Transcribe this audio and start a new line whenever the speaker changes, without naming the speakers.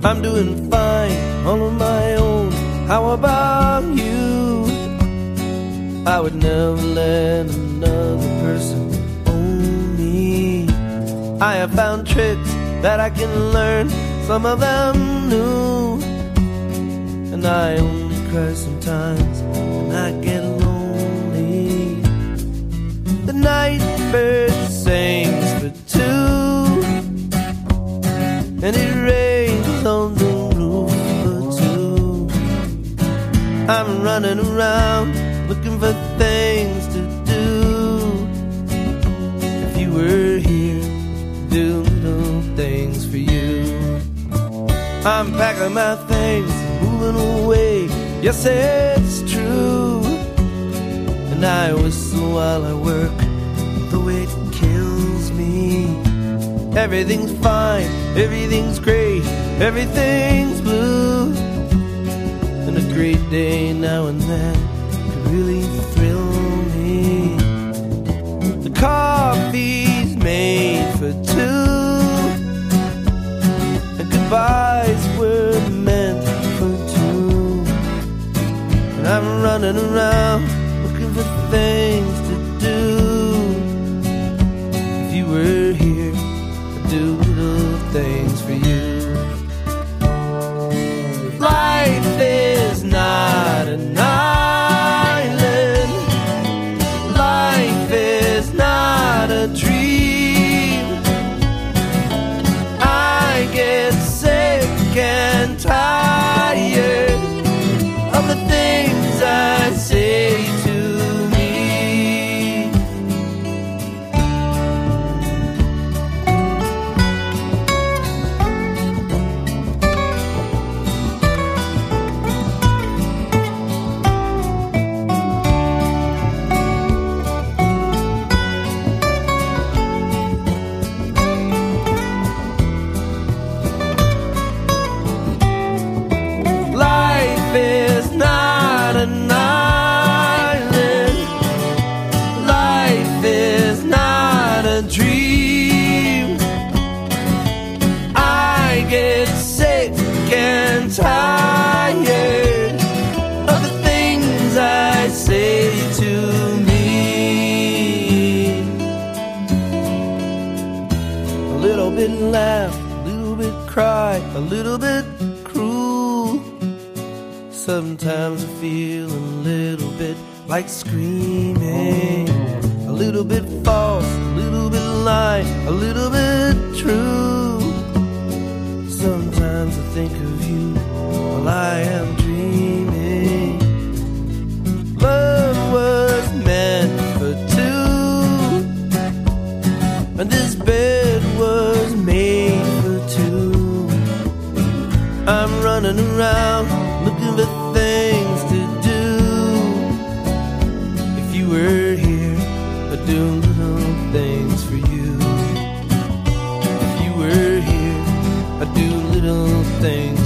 I'm doing fine, all on my own. How about you? I would never let another person own me. I have found tricks that I can learn, some of them new. And I only cry sometimes when I get lonely. The night bird sings for two, and it rains on the roof for two. I'm running around looking for things to do. If you were here, do little things for you. I'm packing my things, moving away. Yes, it's true. And I whistle while I work, though it kills me. Everything's fine, everything's great, everything's blue. And a great day now and then could really thrill me. The coffee's made for two, and goodbyes were meant for two. And I'm running around looking for things to do. If you were here, I'd do little things for you. Life is not an island. Life is not a dream. I get sick and tired of the things I say to me. Life is not an island. Life is not a dream. I get sick and tired of the things I say to me. A little bit laugh, a little bit cry, a little bit cruel. Sometimes I feel a little bit like screaming. A little bit false, a little bit lie, a little bit true. Sometimes I think of you while I am dreaming. Love was meant for two, and this bed was made for two. I'm running around looking for things to do. If you were here, I'd do little things for you. If you were here, I'd do little things